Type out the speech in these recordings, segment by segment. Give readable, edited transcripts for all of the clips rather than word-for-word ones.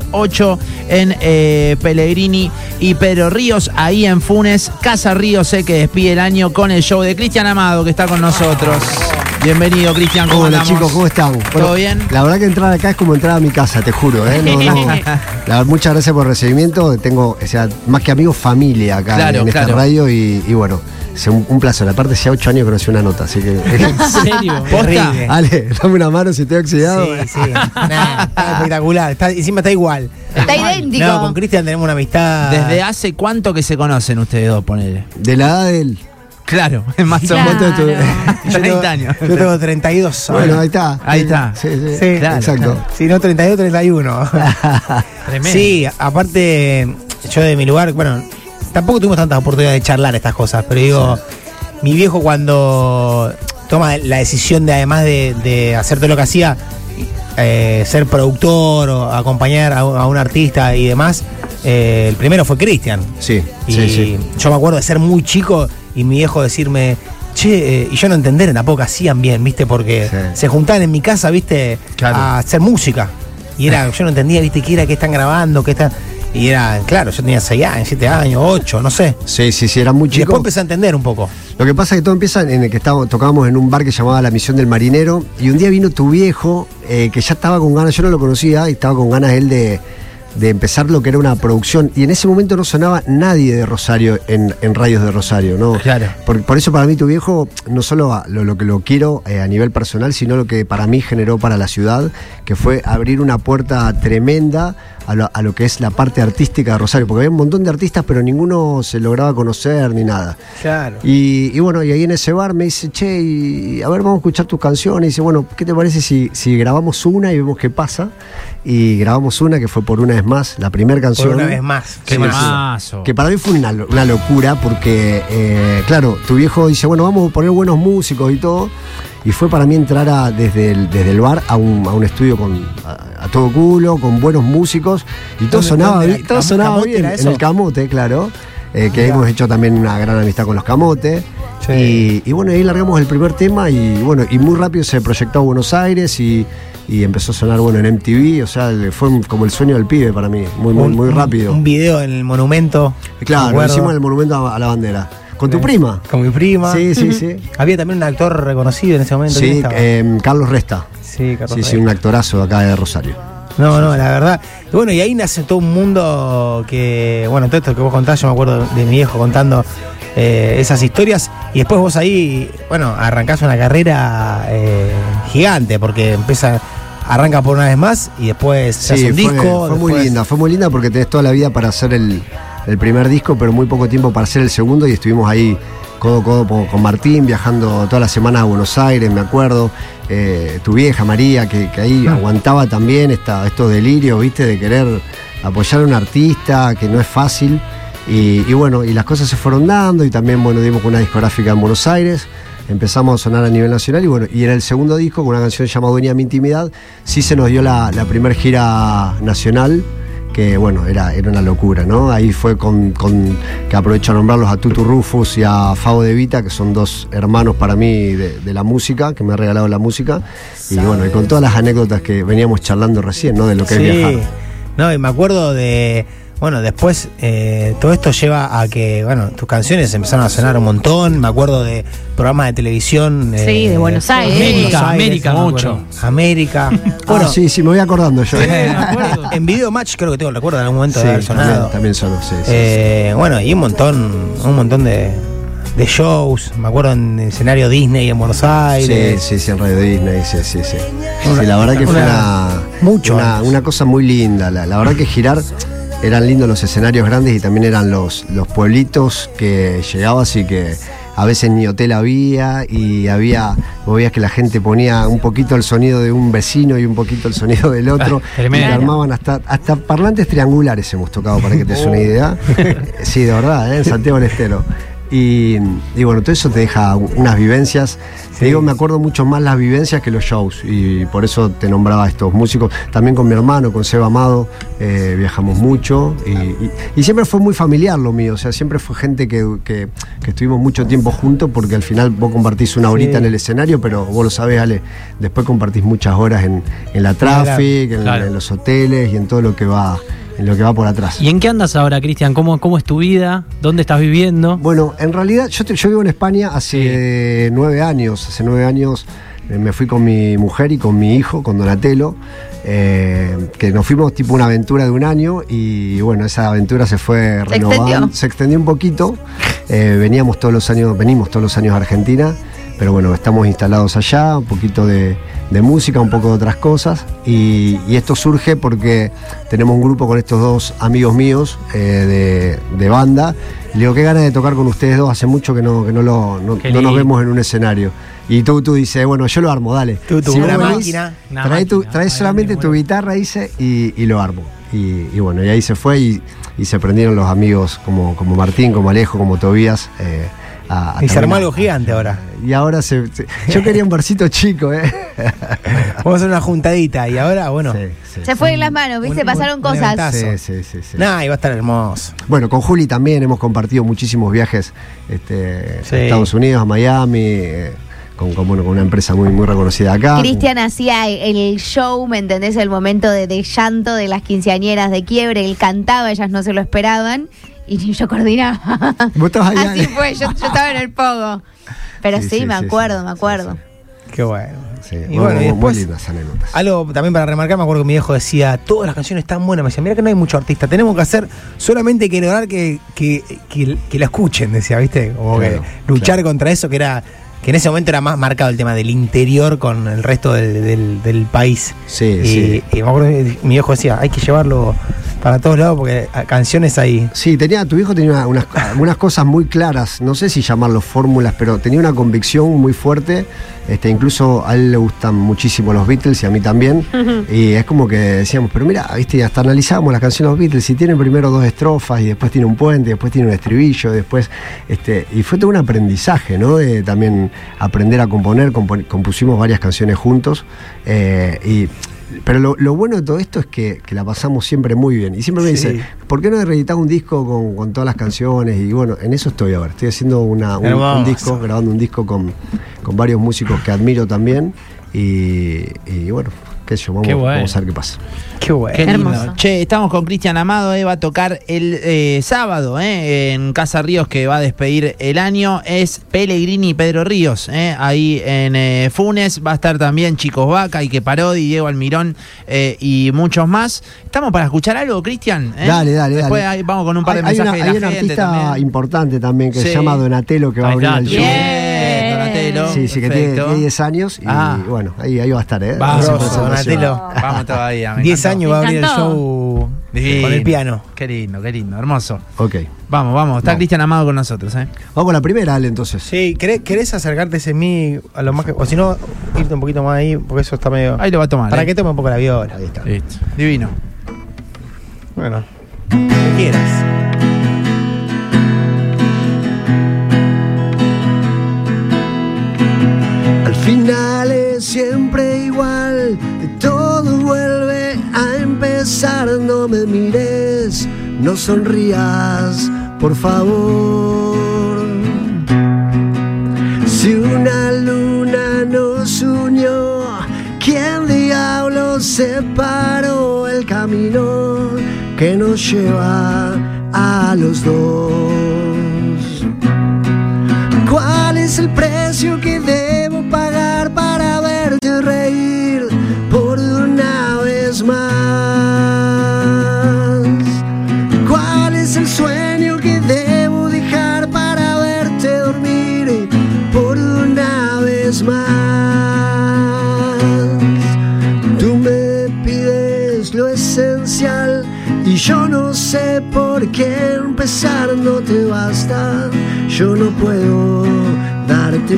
8 en Pellegrini y Pedro Ríos, ahí en Funes. Casa Ríos que despide el año con el show de Cristian Amado, que está con nosotros. Bienvenido, Cristian. ¿Cómo Hola, andamos? chicos, ¿cómo están? ¿Todo bien? La verdad que entrar acá es como entrar a mi casa, te juro, ¿eh? La verdad, muchas gracias por el recibimiento. Tengo, o sea, más que amigos, familia acá en esta radio y bueno, es un placer. Aparte, hace 8 años que no hacía una nota, así que... ¿En serio? ¿Posta? Ale, dame una mano si estoy oxidado. Sí. Nah, está espectacular. Encima está igual. Está idéntico. No, con Cristian tenemos una amistad. ¿Desde hace cuánto que se conocen ustedes dos, ponele? De la edad de él. Claro, es más o Claro. menos 30 años. Yo tengo 32 años. Bueno, ahí está. Ahí está. Sí, Sí, claro, exacto. claro. Si no, 32, 31. Tremendo. Sí, aparte, yo de mi lugar, bueno, tampoco tuvimos tantas oportunidades de charlar estas cosas, pero digo, mi viejo cuando toma la decisión de, además de hacer todo lo que hacía, ser productor o acompañar a un artista y demás, el primero fue Cristian. Sí, Y sí. yo me acuerdo de ser muy chico y mi viejo decirme, che, y yo no entender tampoco que hacían bien, ¿viste? Porque Sí. se juntaban en mi casa, ¿viste? Claro. A hacer música. Y era, yo no entendía, ¿viste? ¿Qué era? ¿Qué están grabando? ¿Qué están...? Y era, claro, yo tenía 6 años, 7 años, 8, no sé. Sí, era muy Y después chico. empecé a entender un poco. Lo que pasa es que todo empieza en el que tocábamos en un bar que llamaba La Misión del Marinero y un día vino tu viejo que ya estaba con ganas, yo no lo conocía y estaba con ganas él de empezar lo que era una producción y en ese momento no sonaba nadie de Rosario en radios de Rosario, ¿no? Claro. Por eso para mí tu viejo no solo lo que lo quiero a nivel personal, sino lo que para mí generó para la ciudad, que fue abrir una puerta tremenda a lo que es la parte artística de Rosario, porque había un montón de artistas pero ninguno se lograba conocer ni nada. Claro. Y bueno, y ahí en ese bar me dice, che, y a ver, vamos a escuchar tus canciones. Y dice, bueno, ¿qué te parece si grabamos una y vemos qué pasa? Y grabamos una que fue Por Una Vez Más, la primera canción. Por una vez más. Qué Sí, mazo. Que para mí fue una locura porque, claro, tu viejo dice, bueno, vamos a poner buenos músicos y todo. Y fue para mí entrar desde el bar a un estudio a todo culo, con buenos músicos. Y todo sonaba bien. Todo sonaba ¿Camote bien. era En eso? el Camote, claro. Que Mirá. hemos hecho también una gran amistad con los Camote. Sí. Y bueno, ahí largamos el primer tema y bueno, y muy rápido se proyectó a Buenos Aires y empezó a sonar bueno en MTV, o sea, fue como el sueño del pibe para mí, muy rápido. Un video en el monumento. Claro, me lo acuerdo. hicimos en el monumento a la bandera. ¿Con tu prima? Con mi prima. Sí. Había también un actor reconocido en ese momento. ¿Quién Sí, estaba? Carlos Resta. Sí, Carlos Sí, un actorazo acá de Rosario. No, la verdad. Y bueno, y ahí nace todo un mundo que, bueno, todo esto que vos contás, yo me acuerdo de mi viejo contando esas historias. Y después vos ahí, bueno, arrancás una carrera gigante, porque arranca Por Una Vez Más y después se hace un disco. Fue muy linda porque tenés toda la vida para hacer el primer disco, pero muy poco tiempo para hacer el segundo y estuvimos ahí codo a codo con Martín, viajando toda la semana a Buenos Aires, me acuerdo. Tu vieja María, que ahí aguantaba también estos delirios, viste, de querer apoyar a un artista, que no es fácil. Y bueno, y las cosas se fueron dando y también, bueno, dimos con una discográfica en Buenos Aires. Empezamos a sonar a nivel nacional y bueno, y era el segundo disco con una canción llamada Dueña de mi Intimidad. Sí se nos dio la primera gira nacional, que bueno, era una locura, ¿no? Ahí fue que aprovecho a nombrarlos a Tutu Rufus y a Fabo De Vita, que son dos hermanos para mí de la música, que me han regalado la música. Y bueno, y con todas las anécdotas que veníamos charlando recién, ¿no? De lo que es viajar. No, y me acuerdo de... Bueno, después todo esto lleva a que, bueno, tus canciones empezaron a sonar un montón. Me acuerdo de programas de televisión. Sí, de Buenos Aires. América, mucho. América. Bueno, sí, me voy acordando yo. En Video Match creo que tengo el recuerdo en algún momento de haber sonado. También sonó, sí. Bueno, y un montón de shows. Me acuerdo en el escenario Disney en Buenos Aires. Sí, en Radio Disney, sí. Sí, la verdad que fue una cosa muy linda. La verdad que girar... Eran lindos los escenarios grandes y también eran los pueblitos que llegabas y que a veces ni hotel había y vos veías que la gente ponía un poquito el sonido de un vecino y un poquito el sonido del otro. Y tremendo. que armaban hasta parlantes triangulares hemos tocado, para que te des una idea. Sí, de verdad, en Santiago del Estero. Y bueno, todo eso te deja unas vivencias. Te digo, me acuerdo mucho más las vivencias que los shows. Y por eso te nombraba a estos músicos. También con mi hermano, con Seba Amado, viajamos mucho. Y siempre fue muy familiar lo mío. O sea, siempre fue gente que estuvimos mucho tiempo juntos, porque al final vos compartís una horita en el escenario, pero vos lo sabés, Ale, después compartís muchas horas en la traffic, en los hoteles y en todo lo que va por atrás. ¿Y en qué andas ahora, Cristian? ¿Cómo es tu vida? ¿Dónde estás viviendo? Bueno, en realidad yo vivo en España hace 9 años. Hace 9 años me fui con mi mujer y con mi hijo, con Donatello, que nos fuimos tipo una aventura de 1 año, y bueno, esa aventura se fue renovando. Se extendió un poquito. Venimos todos los años a Argentina, pero bueno, estamos instalados allá, un poquito de música, un poco de otras cosas, y esto surge porque tenemos un grupo con estos 2 amigos míos de banda. Le digo, qué ganas de tocar con ustedes dos, hace mucho que no nos vemos en un escenario. Y tú dices, bueno, yo lo armo, dale. Si una máquina. Traes solamente tu guitarra, dice, y lo armo. Y bueno, y ahí se fue y se prendieron los amigos como Martín, como Alejo, como Tobías. Y se armó algo gigante ahora. Y ahora yo quería un barcito chico, Vamos a hacer una juntadita y ahora, bueno. Se fue en las manos, ¿viste? Pasaron cosas. Sí. Nah, y va a estar hermoso. Bueno, con Juli también hemos compartido muchísimos viajes a Estados Unidos, a Miami, con una empresa muy, muy reconocida acá. Cristian hacía el show, ¿me entendés? El momento de llanto de las quinceañeras de quiebre. Él cantaba, ellas no se lo esperaban. Y yo coordinaba. ¿Vos estabas allá? Así fue, yo estaba en el pogo. Pero sí, me acuerdo. Sí. Qué bueno. Sí, Y bueno, y después, muy lindas anécdotas. algo también para remarcar, me acuerdo que mi viejo decía, todas las canciones están buenas. Me decía, mira que no hay mucho artista, tenemos que hacer, solamente hay que lograr que la escuchen, decía, ¿viste? Como Claro, que luchar contra eso, que en ese momento era más marcado el tema del interior con el resto del país. Sí. Y me acuerdo que mi viejo decía, hay que llevarlo para todos lados porque canciones hay. Sí, tu hijo tenía algunas cosas muy claras, no sé si llamarlo fórmulas, pero tenía una convicción muy fuerte. Incluso a él le gustan muchísimo los Beatles y a mí también. Y es como que decíamos, pero mira, ¿viste? Hasta analizábamos las canciones de los Beatles y tienen primero 2 estrofas y después tiene un puente, y después tiene un estribillo, después y fue todo un aprendizaje, ¿no? De también aprender a componer. Compusimos varias canciones juntos. Pero lo bueno de todo esto es que la pasamos siempre muy bien. Y siempre me dice, ¿por qué no he reeditado un disco con todas las canciones? Y bueno, en eso estoy ahora. Estoy haciendo un disco, grabando un disco con varios músicos que admiro también. Y bueno, qué sé yo, vamos a ver qué pasa. Qué bueno. Qué lindo. Hermoso. Che, estamos con Cristian Amado, va a tocar el sábado en Casa Ríos, que va a despedir el año. Es Pellegrini y Pedro Ríos, ahí en Funes. Va a estar también Chicos Vaca, Ike Parodi, Diego Almirón y muchos más. ¿Estamos para escuchar algo, Cristian? Dale. Después ahí vamos con un par de mensajes de la hay un gente artista también. importante también que Sí. se llama Donatello, que va a abrir el show. Bien, Donatello. Sí, que tiene 10 años y bueno, ahí va a estar, Vamos, Donatello. Vamos todavía. me 10 encantó. años va a abrir el encantó. show Divino. con el piano. Qué lindo, hermoso. Ok. Vamos. Está Cristian Amado con nosotros, Vamos con la primera, Ale, entonces. Sí, ¿querés acercarte ese mí a lo más que, o si no, irte un poquito más ahí, porque eso está medio. Ahí lo va a tomar. Para que tome un poco la viola. Ahí está. Listo. Divino. Bueno, que quieras. Al final es siempre igual, todo vuelve a empezar. No me mires, no sonrías, por favor. Si una luna nos unió, ¿quién diablos separó el camino que nos lleva a los dos? ¿Cuál es el precio que debo pagar para verte reír por una vez más? ¿Cuál es el sueño que debo dejar para verte dormir por una vez más? Tú me pides lo esencial y yo no sé por qué empezar, no te basta. Yo no puedo darte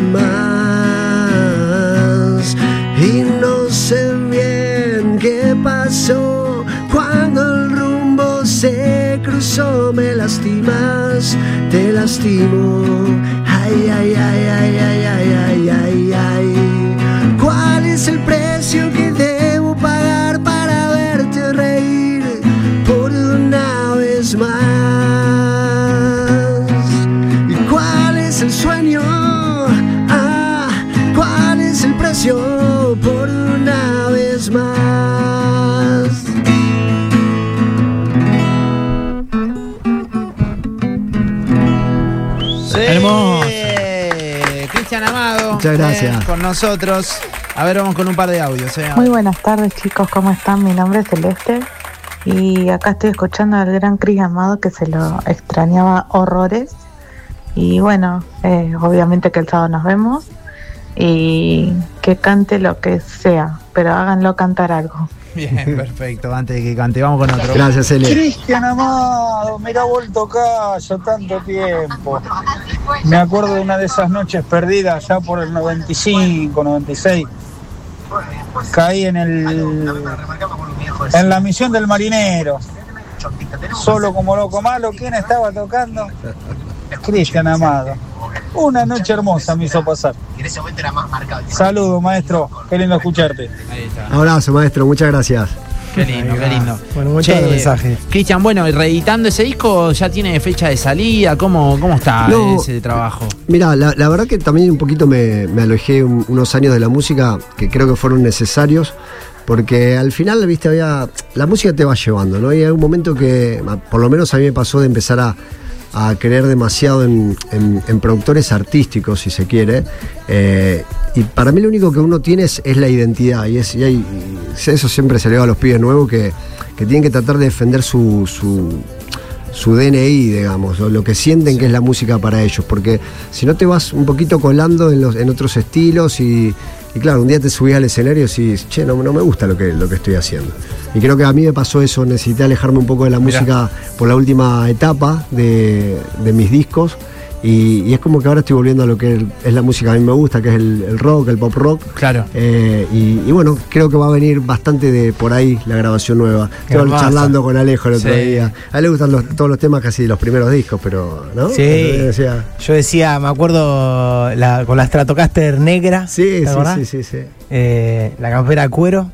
más y no sé bien qué pasó cuando el rumbo se cruzó. eso me lastimas, te lastimo. Ay, ay, ay, ay, ay, ay, ay, ay, ay. ¿Cuál es el precio que debo pagar para verte reír por una vez más? ¿Y cuál es el sueño? ¿Cuál es el precio por una vez más? Sí. Hermoso. Cristian Amado. Muchas gracias. Con nosotros. A ver, vamos con un par de audios. Muy buenas tardes, chicos, ¿cómo están? Mi nombre es Celeste y acá estoy escuchando al gran Cris Amado, que se lo extrañaba horrores. Y bueno, obviamente que el sábado nos vemos y que cante lo que sea, pero háganlo cantar algo. Bien, perfecto. Antes de que cante, vamos con otro. Gracias, Ele. Cristian Amado, me ha vuelto callo tanto tiempo. Me acuerdo de una de esas noches perdidas ya por el 95, 96. Caí en la misión del marinero. Solo como loco malo. ¿Quién estaba tocando? Cristian Amado. Una noche hermosa me hizo pasar. Saludos, maestro. Qué lindo escucharte. Ahí está. Abrazo, maestro, muchas gracias. Qué lindo, qué lindo. Bueno, muchos mensajes. Cristian, bueno, y reeditando ese disco, ¿ya tiene fecha de salida? ¿Cómo está No, ese trabajo? Mira, la verdad que también un poquito me alojé unos años de la música que creo que fueron necesarios, porque al final, viste, la música te va llevando, ¿no? Y hay un momento que, por lo menos a mí me pasó de empezar a creer demasiado en productores artísticos, si se quiere, y para mí lo único que uno tiene es la identidad, y eso siempre se le va a los pibes nuevos que tienen que tratar de defender su DNI, digamos, o lo que sienten que es la música para ellos, porque si no te vas un poquito colando en otros estilos y claro, un día te subís al escenario y decís, che, no me gusta lo que estoy haciendo. Y creo que a mí me pasó eso, necesité alejarme un poco de la música por la última etapa de mis discos. Y es como que ahora estoy volviendo a lo que es la música que a mí me gusta, que es el rock, el pop rock. Claro. Y bueno, creo que va a venir bastante de por ahí la grabación nueva. Estuve charlando con Alejo el otro día. A él le gustan todos los temas casi de los primeros discos, pero ¿no? Sí. Yo decía, me acuerdo con la Stratocaster negra. Sí. La campera de cuero.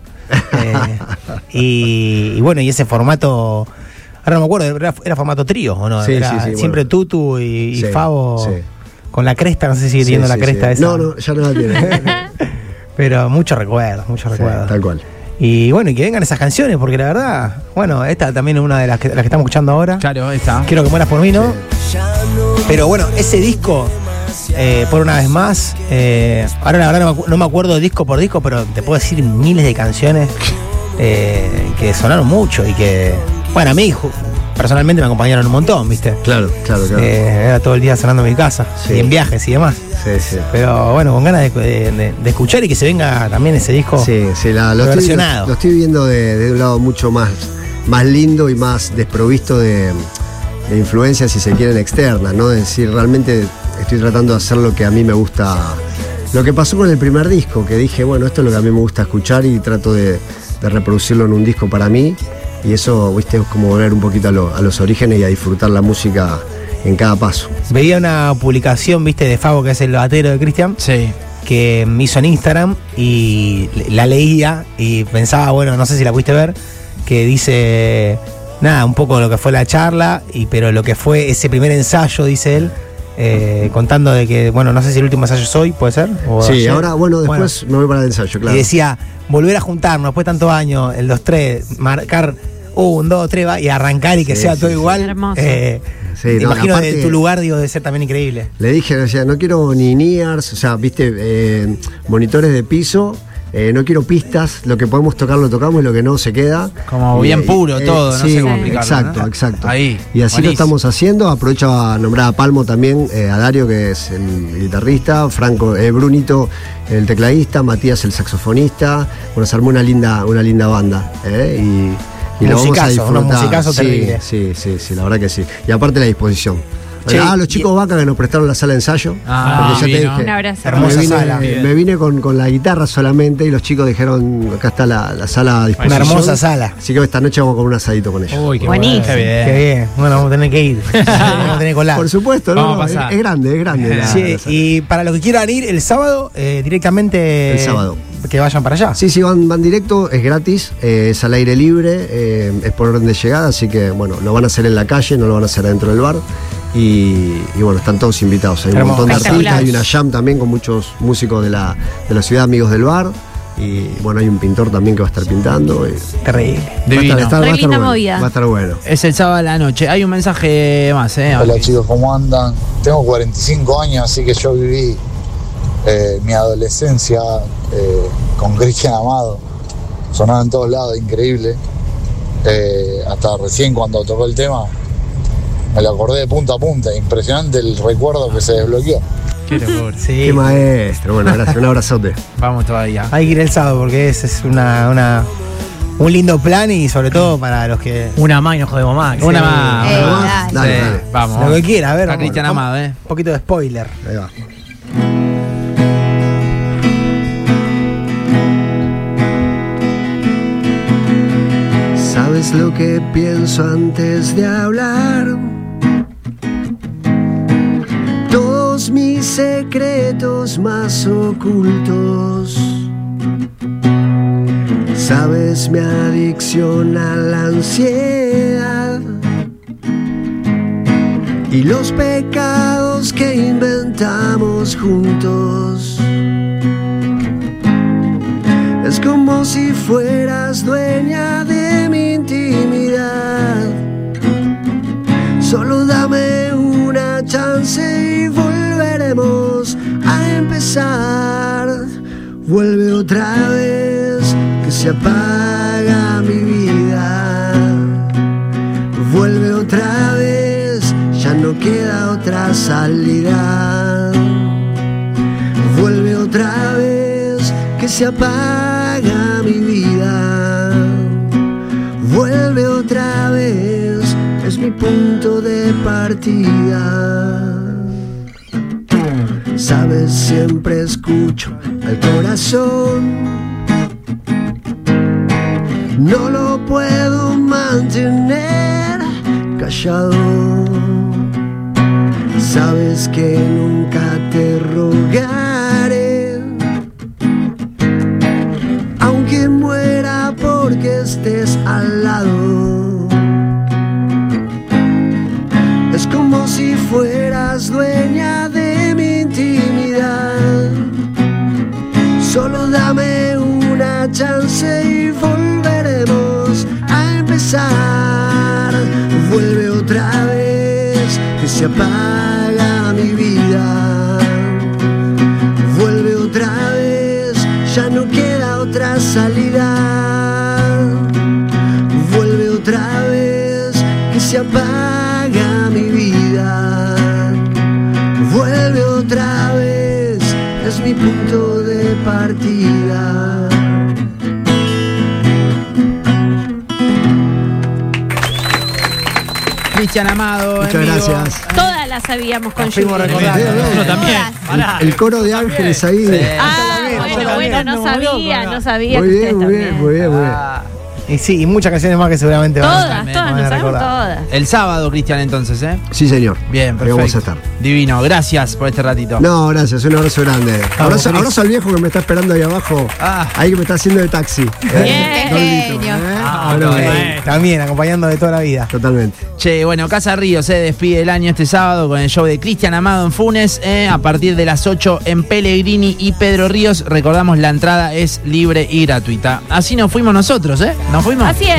Y bueno, y ese formato. Ahora no me acuerdo, era formato trío, ¿o no? Sí, siempre bueno. Tutu y Favo sí. con la cresta, no sé si sigue teniendo la cresta esa. No, ya no la tiene. Pero muchos recuerdos. Tal cual. Y bueno, y que vengan esas canciones, porque la verdad, bueno, esta también es una de las que estamos escuchando ahora. Claro, está. Quiero que mueras por mí, ¿no? Pero bueno, ese disco, por una vez más, ahora la verdad no me acuerdo disco por disco, pero te puedo decir miles de canciones que sonaron mucho y que, bueno, a mí personalmente me acompañaron un montón, ¿viste? Claro. Era todo el día sonando en mi casa, y en viajes y demás. Sí. Pero bueno, con ganas de escuchar y que se venga también ese disco. Sí, lo estoy viendo de un lado mucho más lindo y más desprovisto de influencias, si se quieren, externas, ¿no? Es decir, realmente estoy tratando de hacer lo que a mí me gusta. Lo que pasó con el primer disco, que dije, bueno, esto es lo que a mí me gusta escuchar y trato de reproducirlo en un disco para mí. Y eso, viste, es como volver un poquito a los orígenes y a disfrutar la música en cada paso. Veía una publicación, viste, de Favo, que es el batero de Cristian. Sí. Que me hizo en Instagram y la leía y pensaba, bueno, no sé si la pudiste ver, que dice, nada, un poco lo que fue la charla, pero lo que fue ese primer ensayo, dice él, contando de que, bueno, no sé si el último ensayo es hoy, ¿puede ser? Sí, ayer. Ahora, bueno, después me voy para el ensayo, claro. Y decía, volver a juntarnos después de tantos años, el 2-3, marcar 1, 2, 3, va, y arrancar y que sea todo igual. Hermoso. Imagino aparte, de tu lugar, digo, debe ser también increíble. Le dije, o sea, no quiero ni NIARs, o sea, viste, monitores de piso. No quiero pistas, lo que podemos tocar lo tocamos y lo que no se queda. Como bien puro todo, no sé cómo explicarlo. Exacto. Ahí. Y así lo estamos haciendo. Aprovecho a nombrar a Palmo también, a Dario, que es el guitarrista, Franco, Brunito, el tecladista, Matías, el saxofonista. Bueno, se armó una linda banda. Y lo vamos a disfrutar. Unos musicazos terribles. Sí, la verdad que sí. Y aparte la disposición. Che, los chicos Vaca que nos prestaron la sala de ensayo. Porque ya te divino. dije. Un abrazo. Hermosa sala. Me vine con la guitarra solamente y los chicos dijeron, acá está la sala a Una disposición. hermosa sala. Así que esta noche vamos con un asadito con ellos. Uy, qué Buenísimo. bueno. Qué bien. Bueno, vamos a tener que ir. Vamos a tener que colar. Por supuesto, Vamos no, a pasar. es grande la Sí, sala. y para los que quieran ir el sábado, directamente. El sábado. Que vayan para allá. Sí, van directo, es gratis, es al aire libre, es por orden de llegada, así que bueno, lo van a hacer en la calle, no lo van a hacer adentro del bar. Y bueno, están todos invitados. Hay un Hermoso. montón de Espectacular. artistas, hay una jam también con muchos músicos de la ciudad, amigos del bar. Y bueno, hay un pintor también que va a estar pintando. Terrible. Divino. Va a estar Re linda bueno. movida. Va a estar bueno. Es el sábado a la noche. Hay un mensaje más, Hola chicos, ¿cómo andan? Tengo 45 años, así que yo viví mi adolescencia con Cristian Amado. Sonaba en todos lados, increíble. Hasta recién cuando tocó el tema, me lo acordé de punta a punta. Impresionante el recuerdo que se desbloqueó. Qué locura. Sí. Qué maestro. Bueno, gracias. Un abrazote. Vamos todavía. Hay que ir el sábado porque es un lindo plan y sobre todo para los que. Una más y nos jodemos más. Una Sí. más. Eh, una más. dale. Dale, Sí, dale. Vamos. Lo que quiera, a ver. A Cristian vamos. Amado, Un poquito de spoiler. Ahí va. ¿Sabes lo que pienso antes de hablar? Todos mis secretos más ocultos. Sabes mi adicción a la ansiedad y los pecados que inventamos juntos. Es como si fueras dueña de mi intimidad. Solo dame una chance y volveremos a empezar. Vuelve otra vez, que se apaga mi vida. Vuelve otra vez, ya no queda otra salida. Vuelve otra vez, que se apaga mi vida. Vuelve otra vez, es mi punto de partida. Sabes, siempre escucho al corazón. No lo puedo mantener callado. Sabes que nunca te rogaré, aunque muera porque estés al lado. Es como si fueras dueña de mi intimidad. Solo dame una chance y volveremos a empezar. Vuelve otra vez, que se apaga mi vida. Vuelve otra vez, ya no queda otra salida. Vuelve otra vez, que se apaga mi vida. Vuelve otra vez, es mi punto de partida. Cristian Amado. Muchas en vivo. gracias. Todas las sabíamos con fuimos lluvia. recordando. Uno también. Pará. El coro de ángeles ahí. Ah, bueno, no sabía. Muy que bien, ustedes muy bien, también. muy bien, muy bien. Y sí, y muchas canciones más que seguramente van Todas, van todas, a nos sabemos recordar. todas. El sábado, Cristian, entonces, ¿eh? Sí, señor. Bien, Ahí perfecto. vamos a estar. Divino. Gracias por este ratito. No, gracias, un abrazo grande. Abrazo, Cris. abrazo al viejo que me está esperando ahí abajo. Ah. Ahí que me está haciendo de taxi. Bien, Gordito, genio. Bueno, Sí, también acompañando de toda la vida. totalmente. Che, bueno, Casa Ríos se despide el año este sábado con el show de Cristian Amado en Funes, a partir de las 8 en Pellegrini y Pedro Ríos. Recordamos, la entrada es libre y gratuita. Así nos fuimos nosotros, ¿eh? Nos fuimos. Así es.